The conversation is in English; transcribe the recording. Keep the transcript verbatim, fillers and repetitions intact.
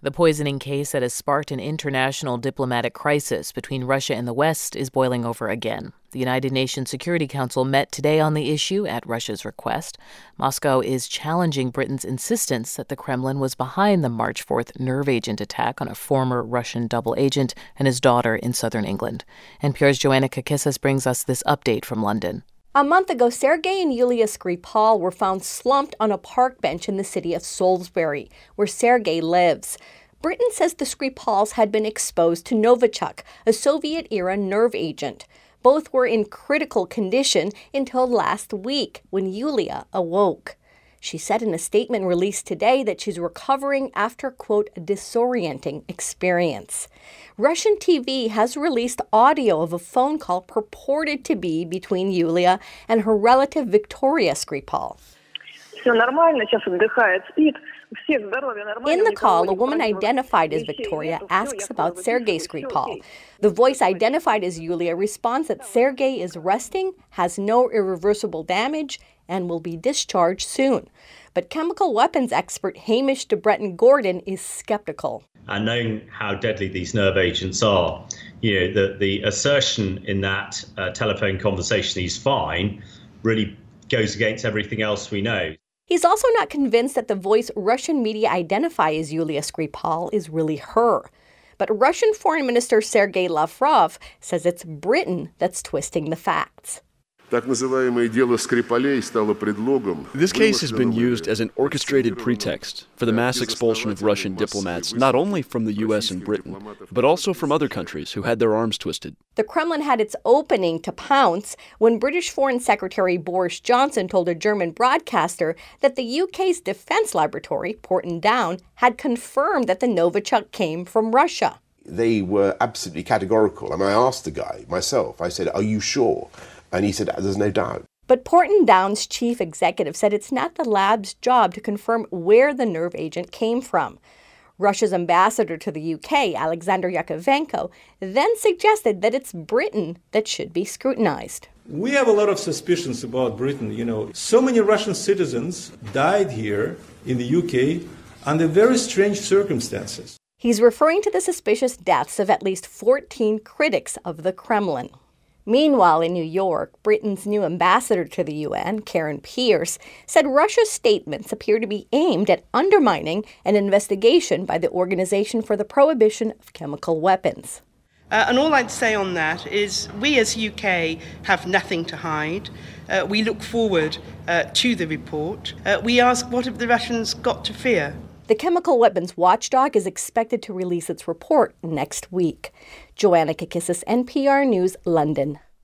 The poisoning case that has sparked an international diplomatic crisis between Russia and the West is boiling over again. The United Nations Security Council met today on the issue at Russia's request. Moscow is challenging Britain's insistence that the Kremlin was behind the March fourth nerve agent attack on a former Russian double agent and his daughter in southern England. N P R's Joanna Kakissis brings us this update from London. A month ago, Sergei and Yulia Skripal were found slumped on a park bench in the city of Salisbury, where Sergei lives. Britain says the Skripals had been exposed to Novichok, a Soviet-era nerve agent. Both were in critical condition until last week, when Yulia awoke. She said in a statement released today that she's recovering after, quote, a disorienting experience. Russian T V has released audio of a phone call purported to be between Yulia and her relative Victoria Skripal. In the call, a woman identified as Victoria asks about Sergei Skripal. The voice identified as Yulia responds that Sergei is resting, has no irreversible damage, and will be discharged soon. But chemical weapons expert Hamish de Bretton Gordon is skeptical. And knowing how deadly these nerve agents are, you know, the, the assertion in that uh, telephone conversation he's fine really goes against everything else we know. He's also not convinced that the voice Russian media identify as Yulia Skripal is really her. But Russian Foreign Minister Sergei Lavrov says it's Britain that's twisting the facts. This case has been used as an orchestrated pretext for the mass expulsion of Russian diplomats, not only from the U S and Britain, but also from other countries who had their arms twisted. The Kremlin had its opening to pounce when British Foreign Secretary Boris Johnson told a German broadcaster that the U K's defense laboratory, Porton Down, had confirmed that the Novichok came from Russia. They were absolutely categorical. And I asked the guy myself, I said, "Are you sure?" And he said, "There's no doubt." But Porton Down's chief executive said it's not the lab's job to confirm where the nerve agent came from. Russia's ambassador to the U K, Alexander Yakovenko, then suggested that it's Britain that should be scrutinized. We have a lot of suspicions about Britain. You know, so many Russian citizens died here in the U K under very strange circumstances. He's referring to the suspicious deaths of at least fourteen critics of the Kremlin. Meanwhile, in New York, Britain's new ambassador to the U N, Karen Pierce, said Russia's statements appear to be aimed at undermining an investigation by the Organization for the Prohibition of Chemical Weapons. Uh, and all I'd say on that is we as U K have nothing to hide. Uh, we look forward uh, to the report. Uh, we ask, what have the Russians got to fear? The chemical weapons watchdog is expected to release its report next week. Joanna Kakissis, N P R News, London.